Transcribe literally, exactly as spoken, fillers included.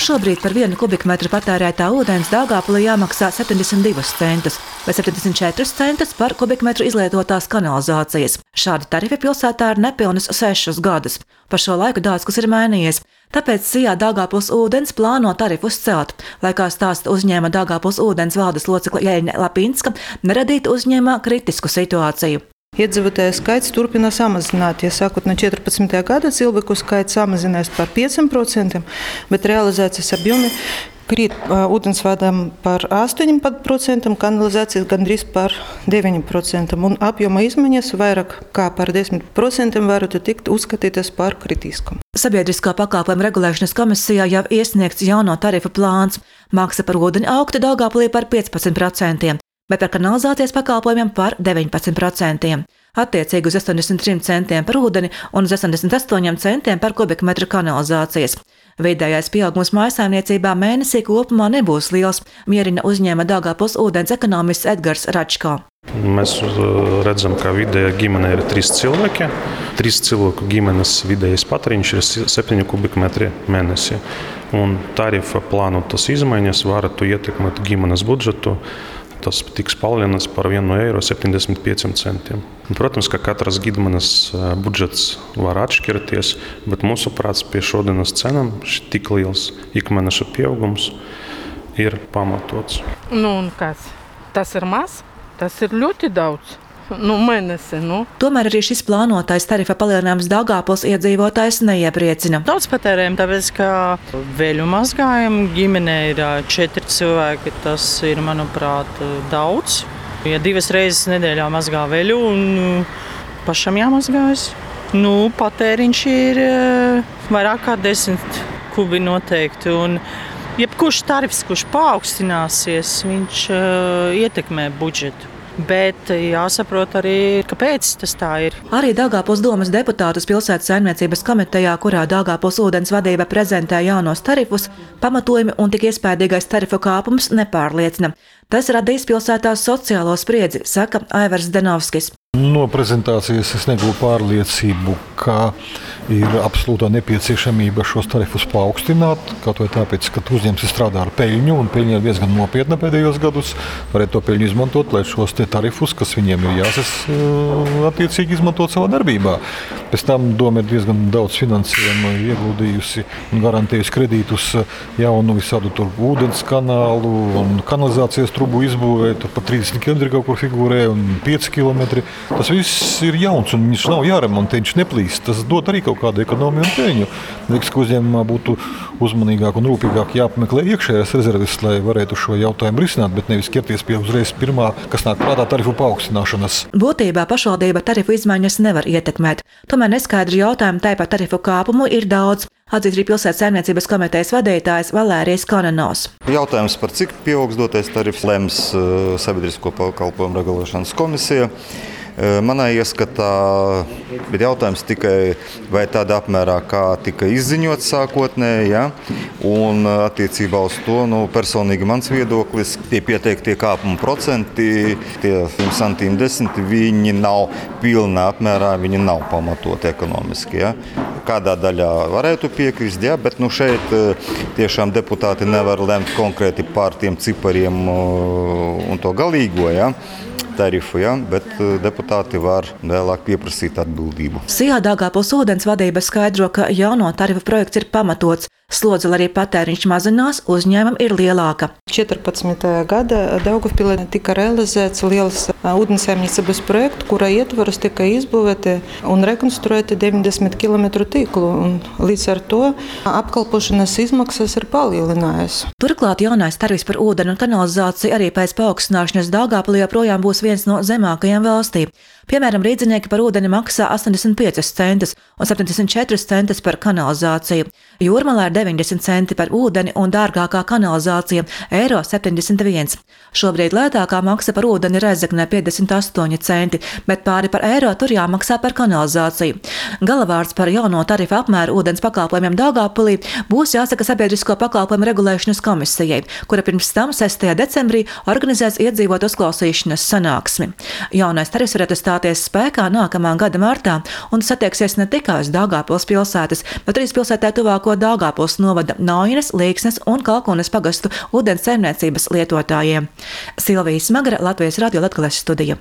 Šobrīd par vienu kubikmetru patērētā ūdens Daugavpilī jāmaksā septiņdesmit divus centus vai septiņdesmit četrus centus par kubikmetru izlietotās kanalizācijas. Šādi tarifi pilsētā ir nepilnus sešus gadus. Par šo laiku daudz kas ir mainījies. Tāpēc Sijā Daugavpils ūdens plāno tarifus celt, lai, kā stāsta uzņēma Daugavpils ūdens valdes locekle Jeļņa Lapinska, neradītu uzņēmumā kritisku situāciju. Iedzīvotāju skaits turpina samazināties. Sākot no četrpadsmitajā gada cilvēku skaits samazinās par pieciem procentiem, bet realizācijas apjomi krīt ūdensvadām par astoņiem procentiem, kanalizācijas gandrīz par deviņiem procentiem. Un apjoma izmaiņas vairāk kā par desmit procentiem varētu tikt uzskatītas par kritisku. Sabiedriskā pakalpojuma regulēšanas komisijā jau iesniegts jauno tarifu plāns. Maksa par ūdeni augtu Daugavpilī par piecpadsmit procentiem. Bet par kanalizācijas pakalpojumiem par deviņpadsmit procentiem. Attiecīgi uz astoņdesmit trim centiem par ūdeni un uz astoņdesmit astoņiem centiem par kubikmetru kanalizācijas. Vidējais pieaugums mājsaimniecībā mēnesī kopumā nebūs liels, mierina uzņēma Daugavpils ūdens ekonomists Edgars Račko. Mēs redzam, ka vidējā ģimenē ir trīs cilvēki. Trīs cilvēku ģimenes vidējais patēriņš ir septiņi kubikmetri mēnesī. Un tarifa plānotas izmaiņas varētu ietekmēt ģimenes budžetu. Tas tiks palielināts par vienu eiro septiņdesmit pieciem centiem. Protams, ka katras ģimenes budžets var atšķirties, bet mūsuprāt pie šodienas cenām tik liels ikmēneša pieaugums ir pamatots. Nu, un kas? Tas ir maz? Tas ir ļoti daudz. Nu, mēnesi, nu. Tomēr arī šis plānotais tarifa palielinājums Daugavpils iedzīvotājs neiepriecina. Daudz patērējam, tāpēc, ka veļu mazgājam, ģimenē ir četri cilvēki, tas ir, manuprāt, daudz. Ja divas reizes nedēļā mazgā veļu un pašam jāmazgājas, nu, patēriņš ir vairāk kā desmit kubi noteikti. Un jebkurš tarifs, kurš paaugstināsies, viņš ietekmē budžetu. Bet jāsaprot arī, kāpēc tas tā ir. Arī Daugavpils domas deputātus pilsētas saimniecības komitejā, kurā Daugavpils ūdens vadība prezentē jaunos tarifus, pamatojumi un tik iespējīgais tarifu kāpums nepārliecina. Tas radīs pilsētā sociālo spriedzi, saka Aivars Denovskis. No prezentācijas es negūstu pārliecību, ka ir absolūtā nepieciešamība šos tarifus paaugstināt. Kaut vai tāpēc, ka uzņēmums strādā ar peļņu, un peļņa ir diezgan nopietna pēdējos gados. Varētu to peļņu izmantot, lai šos tarifus, kas viņiem ir jāsas, attiecīgi izmantot savā darbībā. Pēc tam doma ir diezgan daudz finansējumu ieguldījusi un garantējusi kredītus jaunu visādu tur ūdens kanālu un kanalizācijas trubu izbūvē. Tur pat trīsdesmit kilometri kaut kur figūrē un pieci kilometri. Tas viss ir jauns un viņš nav jāremontē, viņš neplīst. Tas dod arī kaut kādu ekonomiju un peļņu. Liekas, ka uzņēmumā būtu uzmanīgāk un rūpīgāk jāpameklē iekšējās rezerves, lai varētu šo jautājumu risināt, bet nevis ķerties pie uzreiz pirmā, kas nāk prātā tarifu paaugstināšanas. Būtībā pašvaldība tarifu izmaiņas nevar ietekmēt. Tomēr neskaidri jautājumi tai par tarifu kāpumu ir daudz. Atzīst arī pilsētas saimniecības komitejas vadītājs Valērijas Konenovs. Jautājums par cik pieaugs dotais tarifs lems Sabiedrisko pakalpojumu regulēšanas komisija. Manā ieskatā ir jautājums tikai, vai tādā apmērā, kā tika izziņots sākotnēji, ja? Un attiecībā uz to, nu, personīgi mans viedoklis, tie pieteiktie kāpuma procenti, tie centīm desmit, viņi nav pilnā apmērā, viņi nav pamatoti ekonomiski. Ja? Kādā daļā varētu piekrist, ja? Bet nu, šeit tiešām deputāti nevar lemt konkrēti par tiem cipariem un to galīgo, ja? Tarifu, ja, bet deputāti var vēlāk pieprasīt atbildību. Sijā Daugavpils ūdens vadība skaidro, ka jauno tarifu projekts ir pamatots. Slodze, arī patēriņš mazinās, uzņēmuma ir lielāka. četrpadsmitajā gada Daugavpilī tika realizēts liels ūdensaimniecības projekts, kura ietvaros tika izbūvēti un rekonstruēti deviņdesmit kilometru tīklu. Un līdz ar to apkalpošanas izmaksas ir palielinājusi. Turklāt jaunais tarifs par ūdeni un kanalizāciju arī pēc paaugstināšanas Daugavpilī joprojām būs viens no zemākajiem valstī. Piemēram, rīdzinieki par ūdeni maksā astoņdesmit piecus centus un septiņdesmit četrus centus par kanalizāciju. Jūrmalā ir deviņdesmit centi par ūdeni un dārgākā kanalizācija – eiro septiņdesmit viens. Šobrīd lētākā maksa par ūdeni Rēzeknē piecdesmit astoņi centi, bet pāri par eiro tur jāmaksā par kanalizāciju. Galavārds par jauno tarifu apmēru ūdens pakalpojumiem Daugavpilī būs jāsaka Sabiedrisko pakalpojumu regulēšanas komisijai, kura pirms tam sestajā decembrī organizēs iedzīvotu uzklausīšanas sanāksmi. Jaunais tarifs varētu stāt stāties spēkā nākamā gada martā, un tas attieksies ne tikai uz Daugavpils pilsētas, bet arī uz pilsētā tuvāko Daugavpils novada Naujenes, Līksnes un Kalkunes pagastu ūdens saimniecības lietotājiem. Silvija Smagara, Latvijas radio Latgales studija.